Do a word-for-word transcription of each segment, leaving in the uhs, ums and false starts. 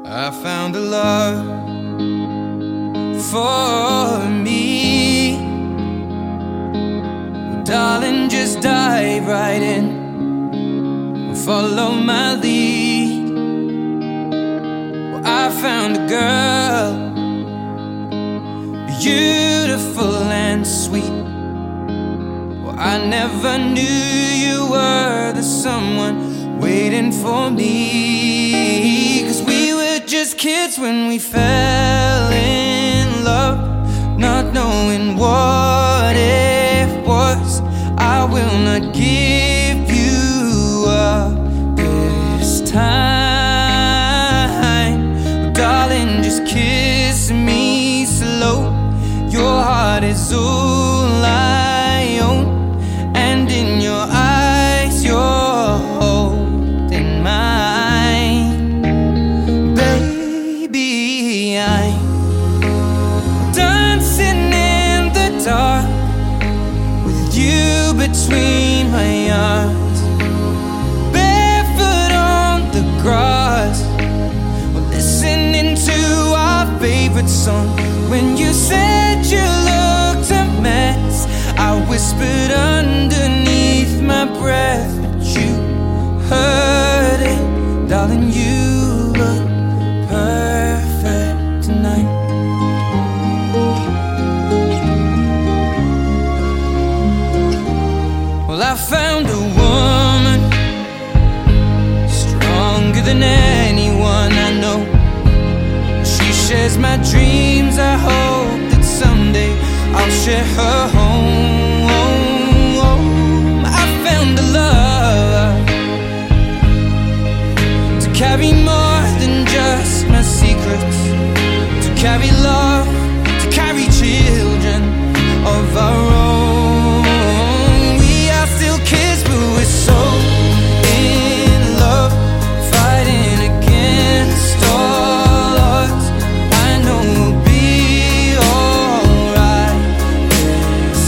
I found a love for me. Well, darling, just dive right in, follow my lead. Well, I found a girl, beautiful and sweet. Well, I never knew you were the someone waiting for me. 'Cause we were just kids when we fell in love, not knowing what it was. I will not give you up this time. But darling, just kiss me slow. Your heart is all I own, and in your eyes you're holding mine. Baby, I'm dancing in the dark with you between my arms, barefoot on the grass. We're listening to our favorite song. When you said you looked a mess, I whispered underneath my breath, but you heard it. Darling, you look perfect tonight. Well, I found a woman stronger than anyone I know. She shares my dreams. I hope that someday I'll share her home. I found a love to carry more than just my secrets, to carry love, to carry children of our own. We are still kids, but we're so in love, fighting against all odds. I know we'll be alright this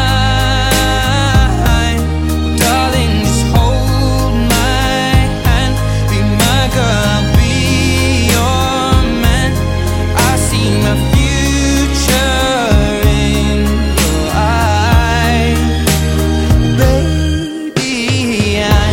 time. Darling, just hold my hand, be my girl, I'll be your man. I see my future in your eyes. Baby, I'm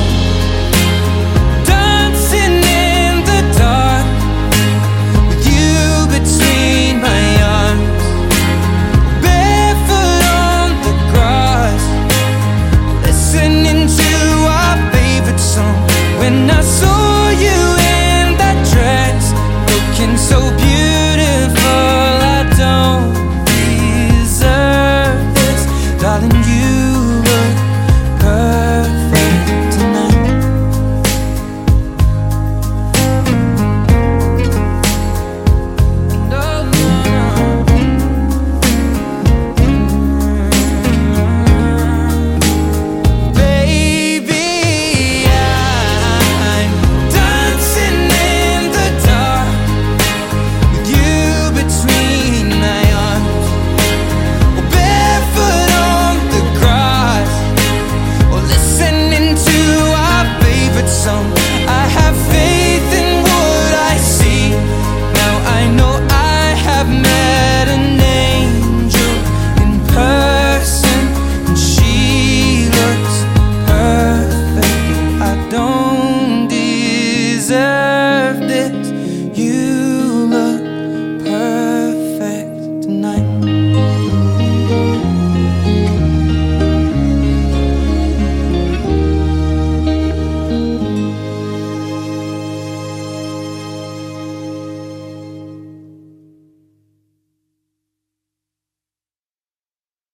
dancing in the dark with you between my arms, barefoot on the grass, listening to our favorite song. When I saw you in that dress, looking so beautiful,